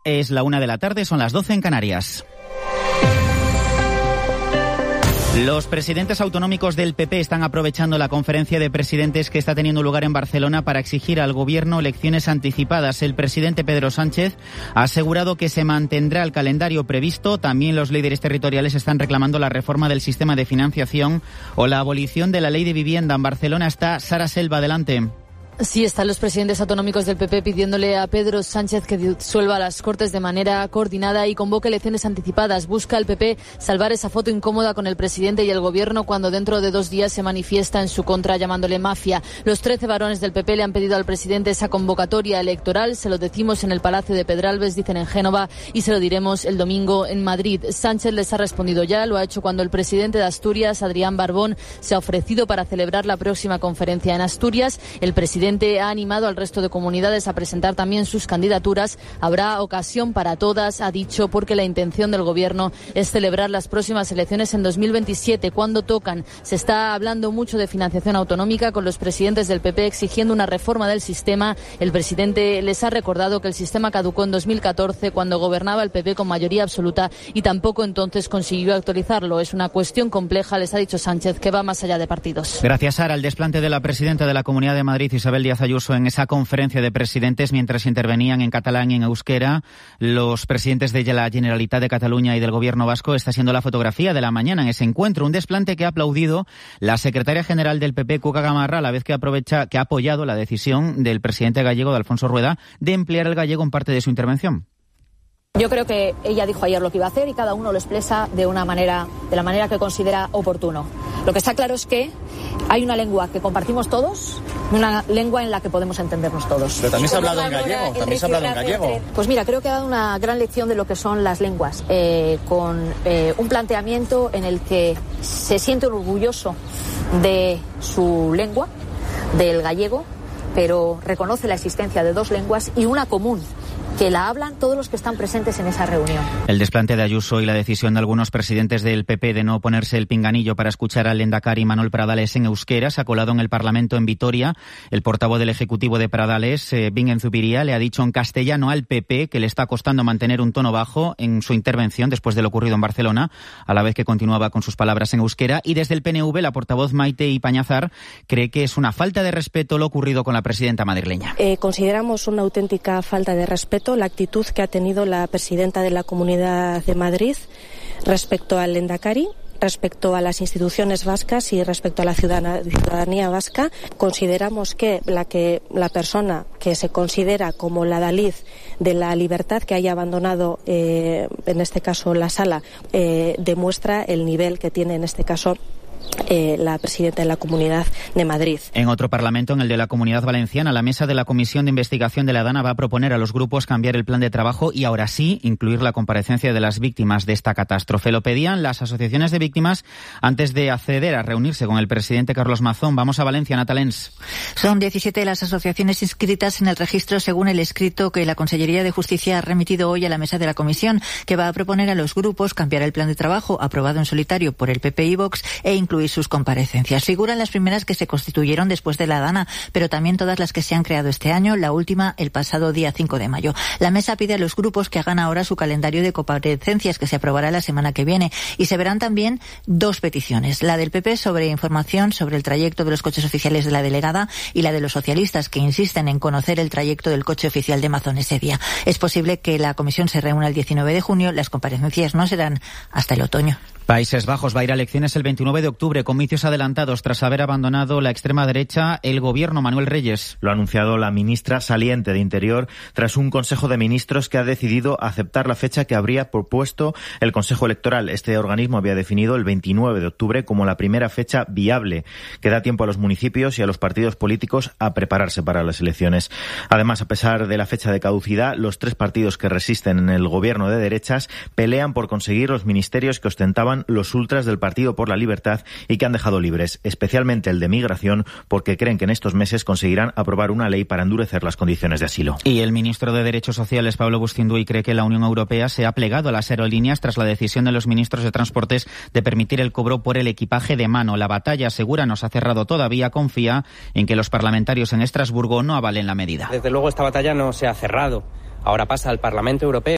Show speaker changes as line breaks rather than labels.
Es la 1 de la tarde, son las 12 en Canarias. Los presidentes autonómicos del PP están aprovechando la conferencia de presidentes que está teniendo lugar en Barcelona para exigir al gobierno elecciones anticipadas. El presidente Pedro Sánchez ha asegurado que se mantendrá el calendario previsto. También los líderes territoriales están reclamando la reforma del sistema de financiación o la abolición de la ley de vivienda. En Barcelona está Sara Selva, adelante.
Sí, están los presidentes autonómicos del PP pidiéndole a Pedro Sánchez que disuelva las Cortes de manera coordinada y convoque elecciones anticipadas. Busca el PP salvar esa foto incómoda con el presidente y el gobierno cuando dentro de 2 días se manifiesta en su contra llamándole mafia. Los 13 varones del PP le han pedido al presidente esa convocatoria electoral. Se lo decimos en el Palacio de Pedralbes, dicen en Génova, y se lo diremos el domingo en Madrid. Sánchez les ha respondido ya, lo ha hecho cuando el presidente de Asturias, Adrián Barbón, se ha ofrecido para celebrar la próxima conferencia en Asturias. El presidente ha animado al resto de comunidades a presentar también sus candidaturas. Habrá ocasión para todas, ha dicho, porque la intención del gobierno es celebrar las próximas elecciones en 2027, cuando tocan. Se está hablando mucho de financiación autonómica, con los presidentes del PP exigiendo una reforma del sistema. El presidente les ha recordado que el sistema caducó en 2014, cuando gobernaba el PP con mayoría absoluta, y tampoco entonces consiguió actualizarlo. Es una cuestión compleja, les ha dicho Sánchez, que va más allá de partidos.
Gracias, Sara. El desplante de la presidenta de la Comunidad de Madrid, Isabel Díaz Ayuso, en esa conferencia de presidentes mientras intervenían en catalán y en euskera los presidentes de la Generalitat de Cataluña y del Gobierno vasco, está siendo la fotografía de la mañana en ese encuentro. Un desplante que ha aplaudido la secretaria general del PP, Cuca Gamarra, a la vez que ha apoyado la decisión del presidente gallego, de Alfonso Rueda, de emplear el gallego en parte de su intervención.
Yo creo que ella dijo ayer lo que iba a hacer y cada uno lo expresa de la manera que considera oportuno. Lo que está claro es que hay una lengua que compartimos todos, una lengua en la que podemos entendernos todos.
Pero también se ha hablado en gallego,
Pues mira, creo que ha dado una gran lección de lo que son las lenguas, con un planteamiento en el que se siente orgulloso de su lengua, del gallego, pero reconoce la existencia de 2 lenguas y una común, que la hablan todos los que están presentes en esa reunión.
El desplante de Ayuso y la decisión de algunos presidentes del PP de no ponerse el pinganillo para escuchar al lehendakari Manuel Pradales en euskera se ha colado en el Parlamento en Vitoria. El portavoz del Ejecutivo de Pradales, Bingen Zupiria, le ha dicho en castellano al PP que le está costando mantener un tono bajo en su intervención después de lo ocurrido en Barcelona, a la vez que continuaba con sus palabras en euskera. Y desde el PNV, la portavoz Maite Ipañazar cree que es una falta de respeto lo ocurrido con la presidenta madrileña.
Consideramos una auténtica falta de respeto la actitud que ha tenido la presidenta de la Comunidad de Madrid respecto al lehendakari, respecto a las instituciones vascas y respecto a la ciudadanía vasca. Consideramos que la persona que se considera como la adalid de la libertad, que haya abandonado en este caso la sala, demuestra el nivel que tiene en este caso la presidenta de la Comunidad de Madrid.
En otro parlamento, en el de la Comunidad Valenciana, la mesa de la Comisión de Investigación de la DANA va a proponer a los grupos cambiar el plan de trabajo y ahora sí incluir la comparecencia de las víctimas de esta catástrofe. Lo pedían las asociaciones de víctimas antes de acceder a reunirse con el presidente Carlos Mazón. Vamos a Valencia, Natalens.
Son 17 las asociaciones inscritas en el registro según el escrito que la Consellería de Justicia ha remitido hoy a la mesa de la comisión, que va a proponer a los grupos cambiar el plan de trabajo aprobado en solitario por el PP y Vox e incluir sus comparecencias. Figuran las primeras que se constituyeron después de la DANA, pero también todas las que se han creado este año, la última el pasado día 5 de mayo. La mesa pide a los grupos que hagan ahora su calendario de comparecencias, que se aprobará la semana que viene, y se verán también 2 peticiones, la del PP sobre información sobre el trayecto de los coches oficiales de la delegada y la de los socialistas, que insisten en conocer el trayecto del coche oficial de Mazón ese día. Es posible que la comisión se reúna el 19 de junio, las comparecencias no serán hasta el otoño.
Países Bajos va a ir a elecciones el 29 de octubre, comicios adelantados tras haber abandonado la extrema derecha el gobierno. Manuel Reyes.
Lo ha anunciado la ministra saliente de Interior tras un Consejo de Ministros que ha decidido aceptar la fecha que habría propuesto el Consejo Electoral. Este organismo había definido el 29 de octubre como la primera fecha viable, que da tiempo a los municipios y a los partidos políticos a prepararse para las elecciones. Además, a pesar de la fecha de caducidad, los 3 partidos que resisten en el gobierno de derechas pelean por conseguir los ministerios que ostentaban los ultras del Partido por la Libertad y que han dejado libres, especialmente el de Migración, porque creen que en estos meses conseguirán aprobar una ley para endurecer las condiciones de asilo.
Y el ministro de Derechos Sociales, Pablo Bustinduy, cree que la Unión Europea se ha plegado a las aerolíneas tras la decisión de los ministros de Transportes de permitir el cobro por el equipaje de mano. La batalla, asegura, no se ha cerrado todavía. Confía en que los parlamentarios en Estrasburgo no avalen la medida.
Desde luego esta batalla no se ha cerrado. Ahora pasa al Parlamento Europeo